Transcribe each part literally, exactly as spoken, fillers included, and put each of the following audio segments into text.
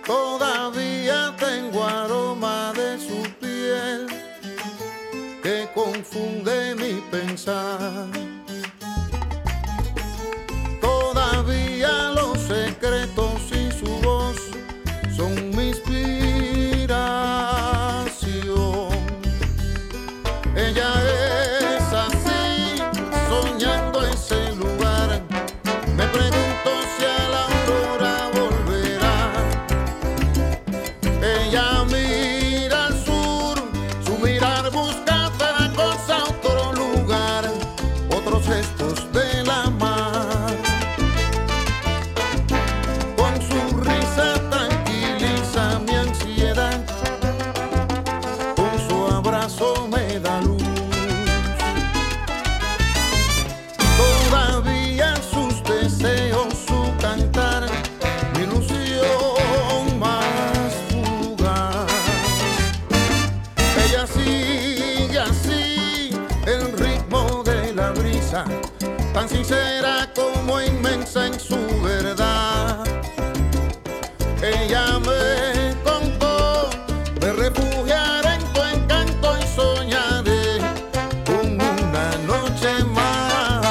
Todavía tengo aroma de su piel que confunde mi pensar. Todavía los secretos y su voz son mi inspiración. Ella es así, soñando ese lugar. Me pregunto si a la aurora volverá. Ella mira al sur, su mirar busca otra cosa, otro lugar, otros gestos de la mar. Con su risa tranquiliza mi ansiedad, con su abrazo me da luz. Todavía sus deseos, su cantar, mi ilusión más fugaz. Ella sigue así el ritmo de la brisa, tan sincera como inmensa en su verdad. Ella me contó de refugiar en tu encanto y soñaré con una noche más.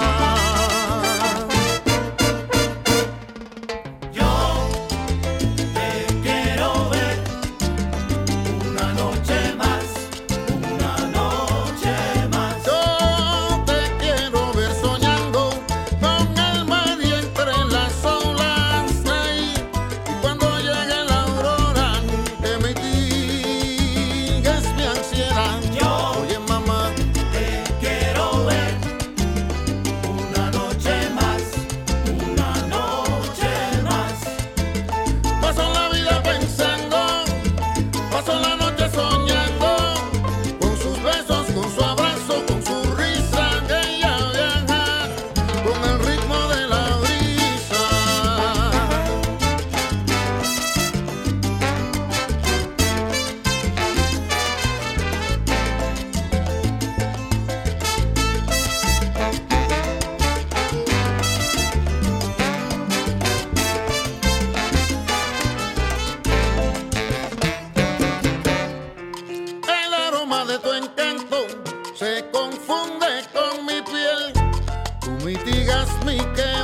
Yo te quiero ver una noche más, una noche más. Yo te quiero ver soñando con el mar y entre las olas ahí. Y cuando llegue la aurora, que mitigues mi ansiedad. Yo Oye, mamá, te quiero ver una noche más, una noche más. paso la vida pensando, paso la noche soñando, con sus besos, con su abrazo, con su risa. Ella viaja con el ritmo de la brisa. El aroma de tu encanto se confunde con mi piel. Tú mitigas mi querer.